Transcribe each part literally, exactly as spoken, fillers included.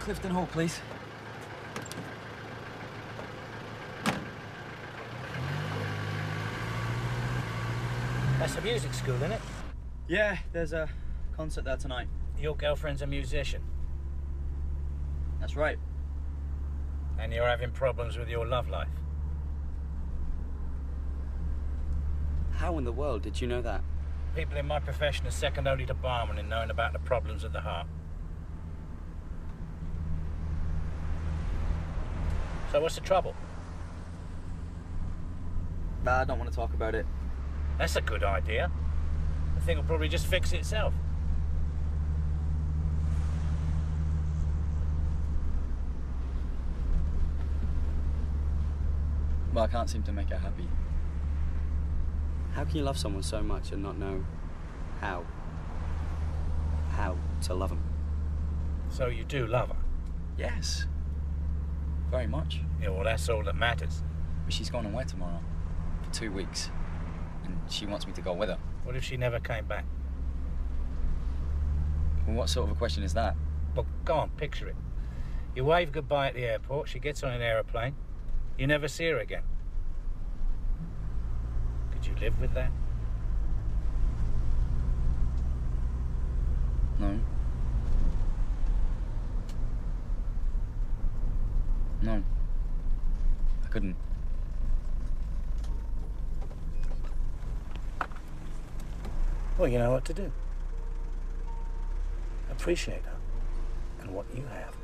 Clifton Hall, please. That's a music school, isn't it? Yeah, there's a concert there tonight. Your girlfriend's a musician. That's right. And you're having problems with your love life. How in the world did you know that? People in my profession are second only to barman in knowing about the problems of the heart. So what's the trouble? Nah, I don't want to talk about it. That's a good idea. The thing will probably just fix itself. Well, I can't seem to make her happy. How can you love someone so much and not know how? How to love them? So you do love her? Yes. Very much. Yeah, well, that's all that matters. But she's going away tomorrow. For two weeks. And she wants me to go with her. What if she never came back? Well, what sort of a question is that? Well, go on, picture it. You wave goodbye at the airport, she gets on an aeroplane, you never see her again. Could you live with that? No. No. I couldn't. Well, you know what to do. Appreciate her and what you have.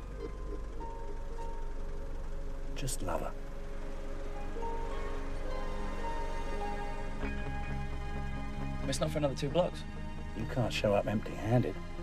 Just love her. It's not for another two blocks. You can't show up empty-handed.